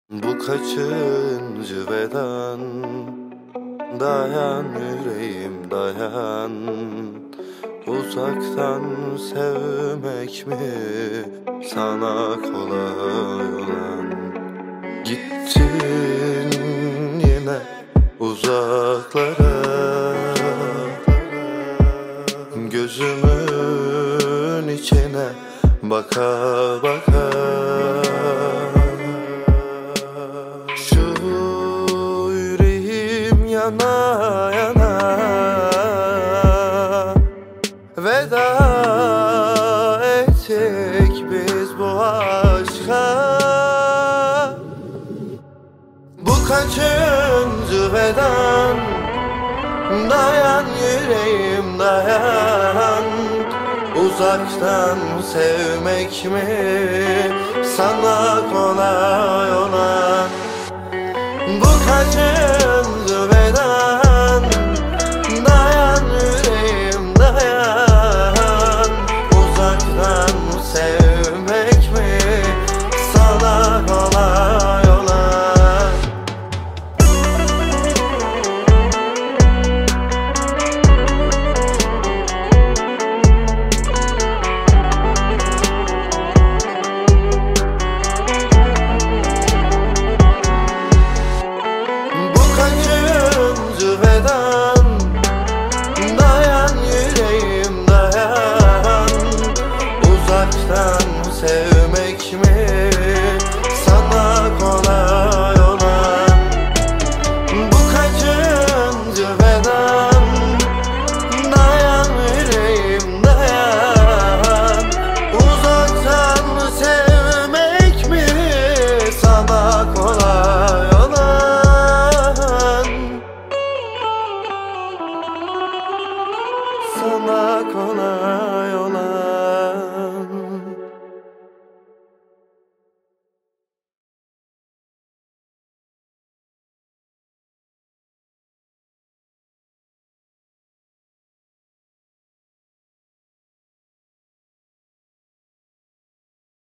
Bu kaçıncı veden? Dayan yüreğim dayan. Uzaktan sevmek mi sana kolay olan? Gittin yine uzaklara, gözümün içine baka baka. Şu yüreğim yana yana veda ettik biz bu aşka. Bu kaçıncı veden? Dayan yüreğim dayan. Uzaktan sevmek mi sana kolay olan? Bu kaçıncı veden? Dayan yüreğim dayan. Uzaktan sevmek mi sana kolay olan? Bu kaçıncı veden? Dayan yüreğim dayan. Uzaktan sevmek mi sana kolay olan? Bu kaçıncı veden? Dayan yüreğim dayan. Uzaktan sevmek mi sana kolay olan? Sana kolay olan.